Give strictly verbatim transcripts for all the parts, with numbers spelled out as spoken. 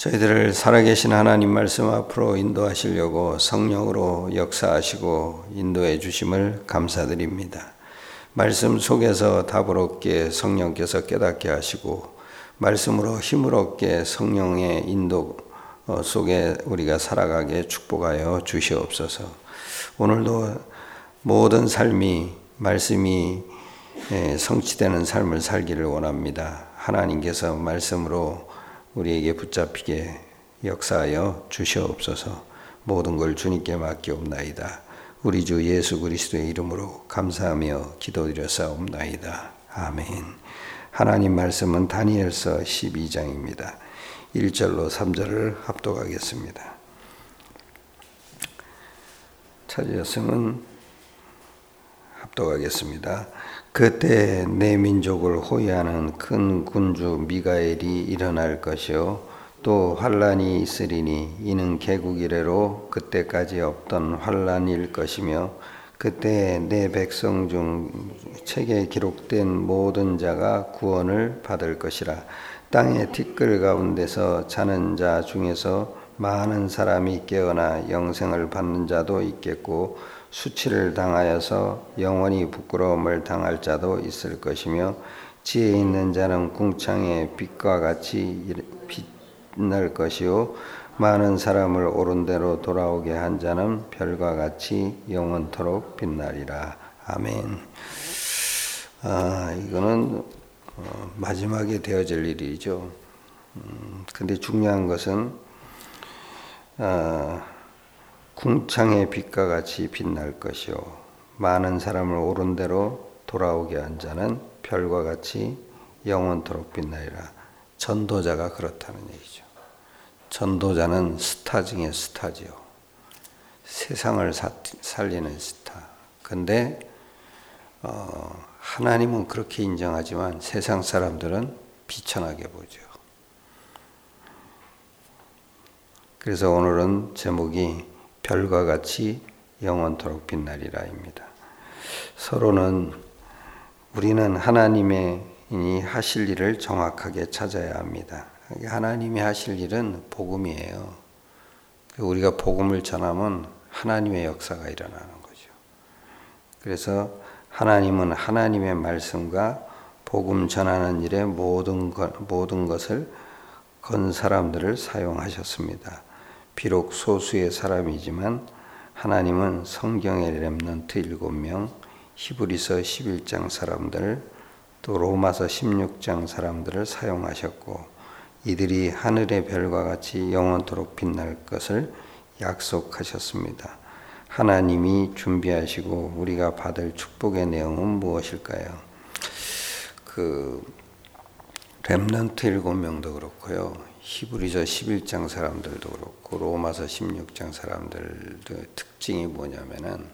저희들을 살아계신 하나님 말씀 앞으로 인도하시려고 성령으로 역사하시고 인도해 주심을 감사드립니다. 말씀 속에서 답을 얻게 성령께서 깨닫게 하시고 말씀으로 힘을 얻게 성령의 인도 속에 우리가 살아가게 축복하여 주시옵소서. 오늘도 모든 삶이 말씀이 성취되는 삶을 살기를 원합니다. 하나님께서 말씀으로 우리에게 붙잡히게 역사하여 주시옵소서. 모든 걸 주님께 맡기옵나이다. 우리 주 예수 그리스도의 이름으로 감사하며 기도드렸사옵나이다. 아멘. 하나님 말씀은 다니엘서 십이 장입니다. 일 절로 삼 절을 합독하겠습니다. 찾으셨으면 합독하겠습니다. 그때 내 민족을 호위하는 큰 군주 미가엘이 일어날 것이요 또 환란이 있으리니 이는 개국 이래로 그때까지 없던 환란일 것이며 그때 내 백성 중 책에 기록된 모든 자가 구원을 받을 것이라. 땅의 티끌 가운데서 자는 자 중에서 많은 사람이 깨어나 영생을 받는 자도 있겠고 수치를 당하여서 영원히 부끄러움을 당할 자도 있을 것이며 지혜 있는 자는 궁창의 빛과 같이 빛날 것이요 많은 사람을 옳은 대로 돌아오게 한 자는 별과 같이 영원토록 빛나리라. 아멘. 아, 이거는 어, 마지막에 되어질 일이죠. 음, 근데 중요한 것은 아, 궁창의 빛과 같이 빛날 것이요 많은 사람을 옳은 대로 돌아오게 한 자는 별과 같이 영원토록 빛나리라. 전도자가 그렇다는 얘기죠. 전도자는 스타 중에 스타지요. 세상을 사, 살리는 스타. 근데 어, 하나님은 그렇게 인정하지만 세상 사람들은 비천하게 보죠. 그래서 오늘은 제목이 별과 같이 영원토록 빛나리라입니다. 서로는 우리는 하나님의 하실 일을 정확하게 찾아야 합니다. 하나님이 하실 일은 복음이에요. 우리가 복음을 전하면 하나님의 역사가 일어나는 거죠. 그래서 하나님은 하나님의 말씀과 복음 전하는 일에 모든 것, 모든 것을 건 사람들을 사용하셨습니다. 비록 소수의 사람이지만 하나님은 성경의 렘넌트 일곱 명, 히브리서 십일 장 사람들, 또 로마서 십육 장 사람들을 사용하셨고 이들이 하늘의 별과 같이 영원토록 빛날 것을 약속하셨습니다. 하나님이 준비하시고 우리가 받을 축복의 내용은 무엇일까요? 그 렘넌트 일곱 명도 그렇고요. 히브리서 십일 장 사람들도 그렇고 로마서 십육 장 사람들의 특징이 뭐냐면은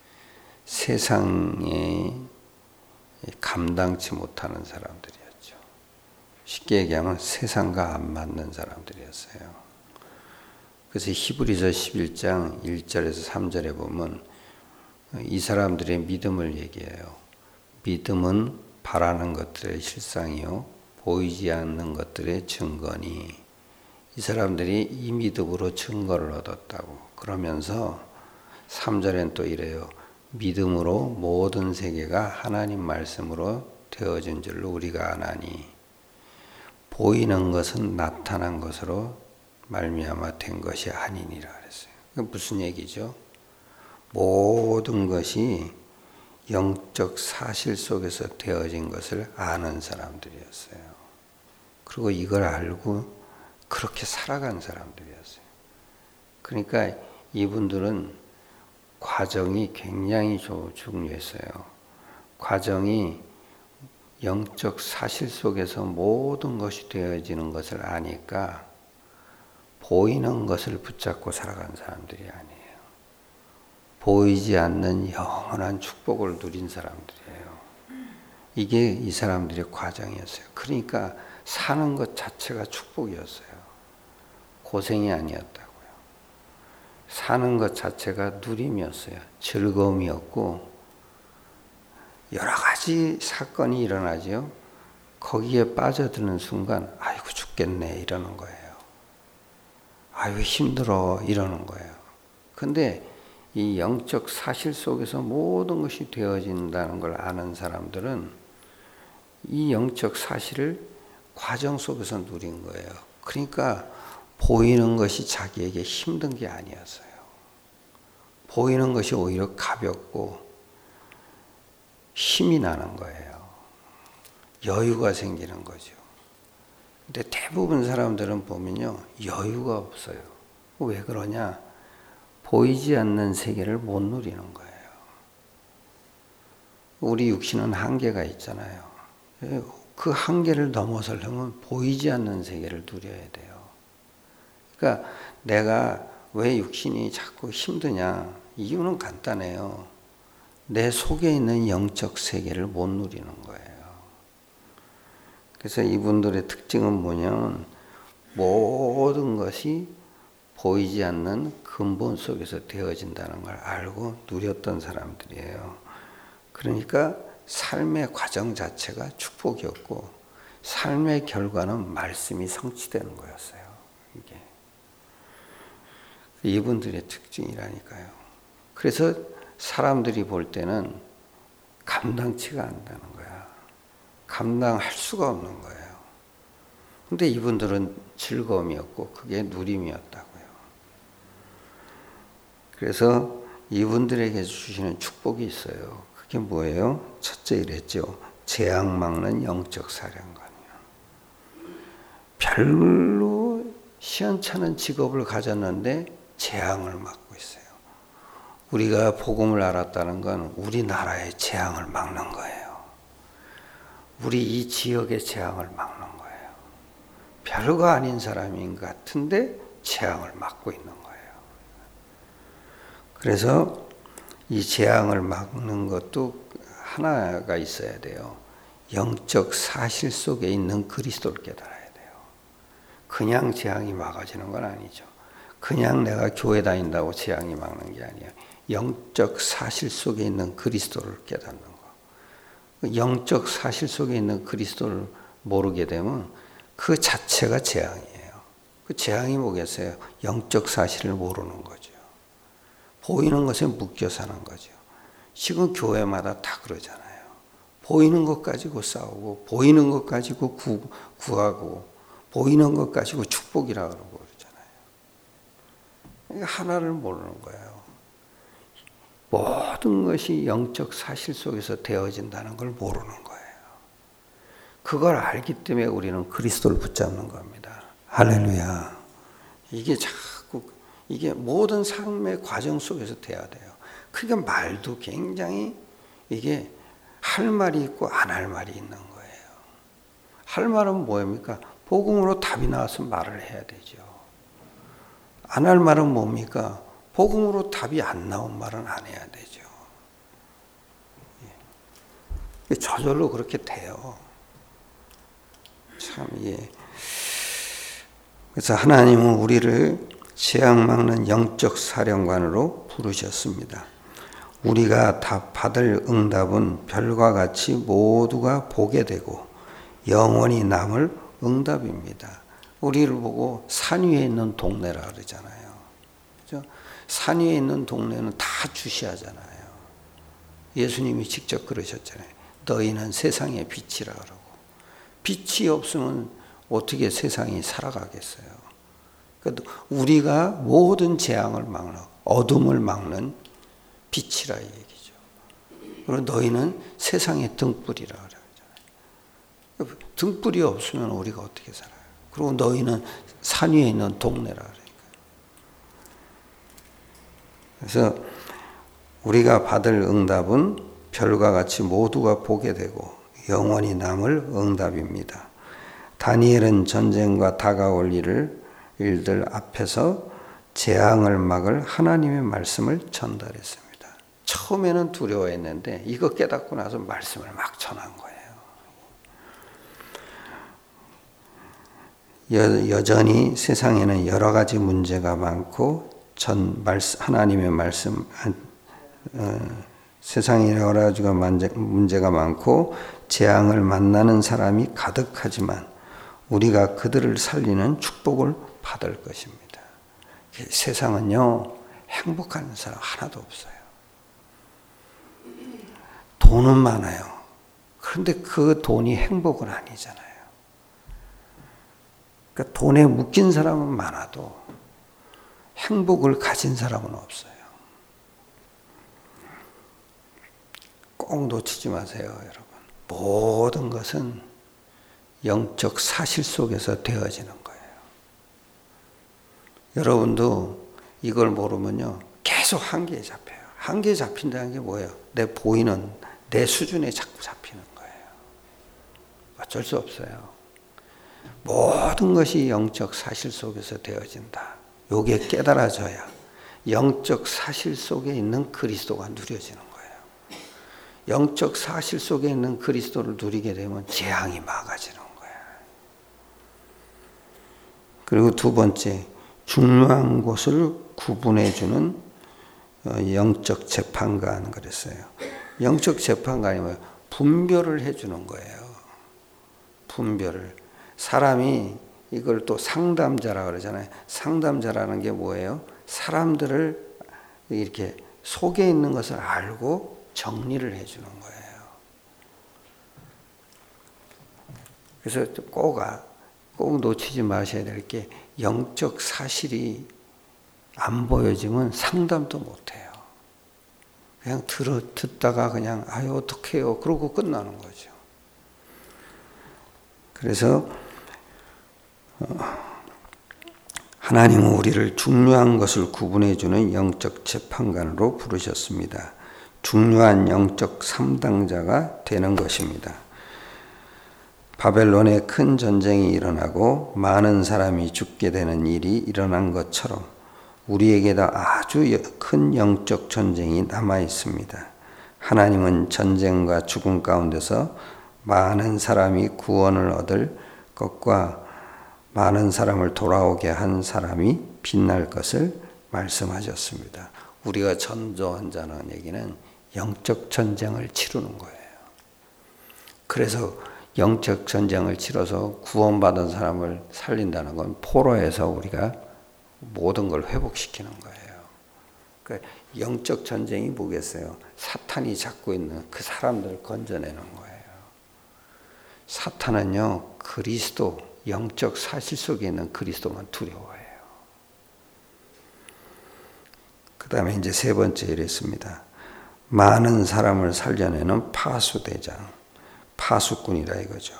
세상에 감당치 못하는 사람들이었죠. 쉽게 얘기하면 세상과 안 맞는 사람들이었어요. 그래서 히브리서 십일 장 일 절에서 삼 절에 보면 이 사람들의 믿음을 얘기해요. 믿음은 바라는 것들의 실상이요 보이지 않는 것들의 증거니. 이 사람들이 이 믿음으로 증거를 얻었다고. 그러면서 삼 절엔 또 이래요. 믿음으로 모든 세계가 하나님 말씀으로 되어진 줄로 우리가 아나니 보이는 것은 나타난 것으로 말미암아 된 것이 아니니라 그랬어요. 그게 무슨 얘기죠? 모든 것이 영적 사실 속에서 되어진 것을 아는 사람들이었어요. 그리고 이걸 알고 그렇게 살아간 사람들이었어요. 그러니까 이분들은 과정이 굉장히 중요했어요. 과정이 영적 사실 속에서 모든 것이 되어지는 것을 아니까 보이는 것을 붙잡고 살아간 사람들이 아니에요. 보이지 않는 영원한 축복을 누린 사람들이에요. 이게 이 사람들의 과정이었어요. 그러니까 사는 것 자체가 축복이었어요. 고생이 아니었다고요. 사는 것 자체가 누림이었어요. 즐거움이었고 여러 가지 사건이 일어나죠. 거기에 빠져드는 순간 아이고 죽겠네 이러는 거예요. 아유 힘들어 이러는 거예요. 근데 이 영적 사실 속에서 모든 것이 되어진다는 걸 아는 사람들은 이 영적 사실을 과정 속에서 누린 거예요. 그러니까 보이는 것이 자기에게 힘든 게 아니었어요. 보이는 것이 오히려 가볍고 힘이 나는 거예요. 여유가 생기는 거죠. 근데 대부분 사람들은 보면요, 여유가 없어요. 왜 그러냐? 보이지 않는 세계를 못 누리는 거예요. 우리 육신은 한계가 있잖아요. 그 한계를 넘어서려면 보이지 않는 세계를 누려야 돼요. 그러니까 내가 왜 육신이 자꾸 힘드냐? 이유는 간단해요. 내 속에 있는 영적 세계를 못 누리는 거예요. 그래서 이분들의 특징은 뭐냐면 모든 것이 보이지 않는 근본 속에서 되어진다는 걸 알고 누렸던 사람들이에요. 그러니까 삶의 과정 자체가 축복이었고 삶의 결과는 말씀이 성취되는 거였어요. 이게 이분들의 특징이라니까요. 그래서 사람들이 볼 때는 감당치가 않는다는 거야. 감당할 수가 없는 거예요. 근데 이분들은 즐거움이었고 그게 누림이었다고요. 그래서 이분들에게 주시는 축복이 있어요. 그게 뭐예요? 첫째 이랬죠. 재앙 막는 영적 사령관이요. 별로 시원찮은 직업을 가졌는데 재앙을 막고 있어요. 우리가 복음을 알았다는 건 우리나라의 재앙을 막는 거예요. 우리 이 지역의 재앙을 막는 거예요. 별거 아닌 사람인 것 같은데 재앙을 막고 있는 거예요. 그래서 이 재앙을 막는 것도 하나가 있어야 돼요. 영적 사실 속에 있는 그리스도를 깨달아야 돼요. 그냥 재앙이 막아지는 건 아니죠. 그냥 내가 교회 다닌다고 재앙이 막는 게 아니에요. 영적 사실 속에 있는 그리스도를 깨닫는 거. 영적 사실 속에 있는 그리스도를 모르게 되면 그 자체가 재앙이에요. 그 재앙이 뭐겠어요? 영적 사실을 모르는 거죠. 보이는 것에 묶여 사는 거죠. 지금 교회마다 다 그러잖아요. 보이는 것 가지고 싸우고 보이는 것 가지고 구, 구하고 보이는 것 가지고 축복이라고 그러고 그러잖아요. 하나를 모르는 거예요. 모든 것이 영적 사실 속에서 되어진다는 걸 모르는 거예요. 그걸 알기 때문에 우리는 그리스도를 붙잡는 겁니다. 할렐루야. 이게 자꾸 이게 모든 삶의 과정 속에서 돼야 돼요. 그러니까 말도 굉장히 이게 할 말이 있고 안 할 말이 있는 거예요. 할 말은 뭐입니까? 복음으로 답이 나왔으면 말을 해야 되죠. 안 할 말은 뭡니까? 복음으로 답이 안 나온 말은 안 해야 되죠. 저절로 그렇게 돼요. 참, 예. 그래서 하나님은 우리를 재앙 막는 영적 사령관으로 부르셨습니다. 우리가 답 받을 응답은 별과 같이 모두가 보게 되고 영원히 남을 응답입니다. 우리를 보고 산 위에 있는 동네라 그러잖아요. 그렇죠? 산 위에 있는 동네는 다 주시하잖아요. 예수님이 직접 그러셨잖아요. 너희는 세상의 빛이라 그러고 빛이 없으면 어떻게 세상이 살아가겠어요? 그러니까 우리가 모든 재앙을 막는 어둠을 막는 빛이라 이 얘기죠. 그리고 너희는 세상의 등불이라 그러잖아요. 등불이 없으면 우리가 어떻게 살아요? 그리고 너희는 산 위에 있는 동네라 그러니까. 그래서 우리가 받을 응답은 별과 같이 모두가 보게 되고 영원히 남을 응답입니다. 다니엘은 전쟁과 다가올 일을 일들 앞에서 재앙을 막을 하나님의 말씀을 전달했습니다. 처음에는 두려워했는데 이거 깨닫고 나서 말씀을 막 전한 거예요. 여, 여전히 세상에는 여러 가지 문제가 많고 전 말씀, 하나님의 말씀 어, 세상에 여러 가지가 문제가 많고 재앙을 만나는 사람이 가득하지만 우리가 그들을 살리는 축복을 받을 것입니다. 세상은요, 행복한 사람 하나도 없어요. 돈은 많아요. 그런데 그 돈이 행복은 아니잖아요. 그러니까 돈에 묶인 사람은 많아도 행복을 가진 사람은 없어요. 꼭 놓치지 마세요, 여러분. 모든 것은 영적 사실 속에서 되어지는 거예요. 여러분도 이걸 모르면요, 계속 한계에 잡혀요. 한계에 잡힌다는 게 뭐예요? 내 보이는 내 수준에 자꾸 잡히는 거예요. 어쩔 수 없어요. 모든 것이 영적 사실 속에서 되어진다. 요게 깨달아져야 영적 사실 속에 있는 그리스도가 누려지는 거예요. 영적 사실 속에 있는 그리스도를 누리게 되면 재앙이 막아지는 거예요. 그리고 두 번째, 중요한 것을 구분해주는 영적 재판관 그랬어요. 영적 재판관이 뭐예요? 분별을 해주는 거예요. 분별을. 사람이 이걸 또 상담자라 그러잖아요. 상담자라는 게 뭐예요? 사람들을 이렇게 속에 있는 것을 알고 정리를 해주는 거예요. 그래서 꼭, 꼭 놓치지 마셔야 될 게 영적 사실이 안 보여지면 상담도 못해요. 그냥 들어, 듣다가 그냥 아유 어떡해요 그러고 끝나는 거죠. 그래서 하나님은 우리를 중요한 것을 구분해주는 영적 재판관으로 부르셨습니다. 중요한 영적 삼당자가 되는 것입니다. 바벨론에 큰 전쟁이 일어나고 많은 사람이 죽게 되는 일이 일어난 것처럼 우리에게도 아주 큰 영적 전쟁이 남아 있습니다. 하나님은 전쟁과 죽음 가운데서 많은 사람이 구원을 얻을 것과 많은 사람을 돌아오게 한 사람이 빛날 것을 말씀하셨습니다. 우리가 전도한다는 얘기는 영적 전쟁을 치르는 거예요. 그래서 영적 전쟁을 치러서 구원받은 사람을 살린다는 건 포로에서 우리가 모든 걸 회복시키는 거예요. 그러니까 영적 전쟁이 뭐겠어요? 사탄이 잡고 있는 그 사람들을 건져내는 거예요. 사탄은요, 그리스도, 영적 사실 속에 있는 그리스도만 두려워해요. 그 다음에 이제 세 번째 이랬습니다. 많은 사람을 살려내는 파수대장, 파수꾼이라 이거죠.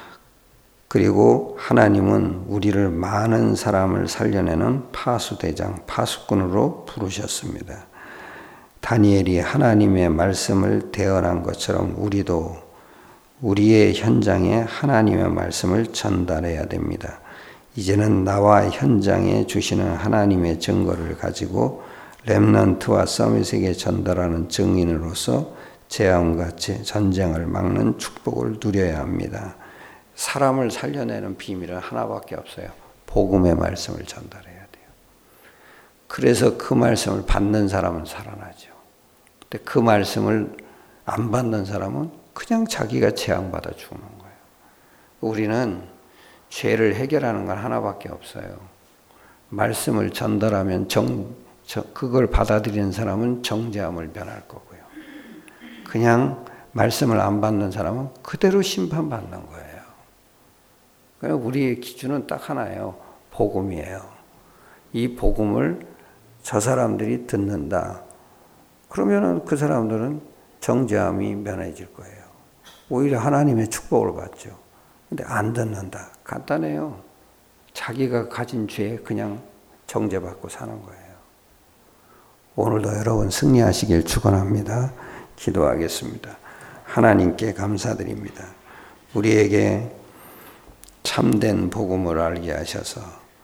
그리고 하나님은 우리를 많은 사람을 살려내는 파수대장, 파수꾼으로 부르셨습니다. 다니엘이 하나님의 말씀을 대언한 것처럼 우리도 우리의 현장에 하나님의 말씀을 전달해야 됩니다. 이제는 나와 현장에 주시는 하나님의 증거를 가지고 렘넌트와 서밋에게 전달하는 증인으로서 재앙같이 전쟁을 막는 축복을 누려야 합니다. 사람을 살려내는 비밀은 하나밖에 없어요. 복음의 말씀을 전달해야 돼요. 그래서 그 말씀을 받는 사람은 살아나죠. 근데 그 말씀을 안 받는 사람은 그냥 자기가 재앙받아 죽는 거예요. 우리는 죄를 해결하는 건 하나밖에 없어요. 말씀을 전달하면 정, 그걸 받아들이는 사람은 정죄함을 면할 거고요. 그냥 말씀을 안 받는 사람은 그대로 심판받는 거예요. 그러니까 우리의 기준은 딱 하나예요. 복음이에요. 이 복음을 저 사람들이 듣는다. 그러면은 그 사람들은 정죄함이 면해질 거예요. 오히려 하나님의 축복을 받죠. 근데 안 듣는다. 간단해요. 자기가 가진 죄에 그냥 정죄받고 사는 거예요. 오늘도 여러분 승리하시길 축원합니다. 기도하겠습니다. 하나님께 감사드립니다. 우리에게 참된 복음을 알게 하셔서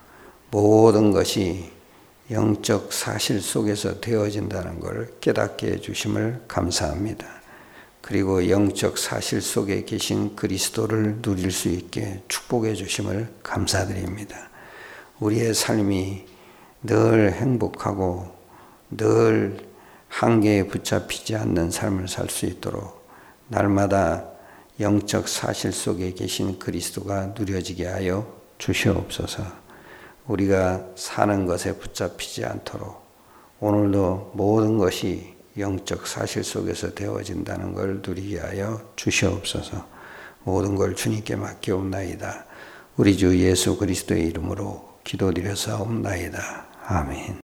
모든 것이 영적 사실 속에서 되어진다는 걸 깨닫게 해주심을 감사합니다. 그리고 영적 사실 속에 계신 그리스도를 누릴 수 있게 축복해 주심을 감사드립니다. 우리의 삶이 늘 행복하고 늘 한계에 붙잡히지 않는 삶을 살 수 있도록 날마다 영적 사실 속에 계신 그리스도가 누려지게 하여 주시옵소서. 우리가 사는 것에 붙잡히지 않도록 오늘도 모든 것이 영적 사실 속에서 되어진다는 걸 누리게 하여 주시옵소서. 모든 걸 주님께 맡겨옵나이다. 우리 주 예수 그리스도의 이름으로 기도드려사옵나이다. 아멘.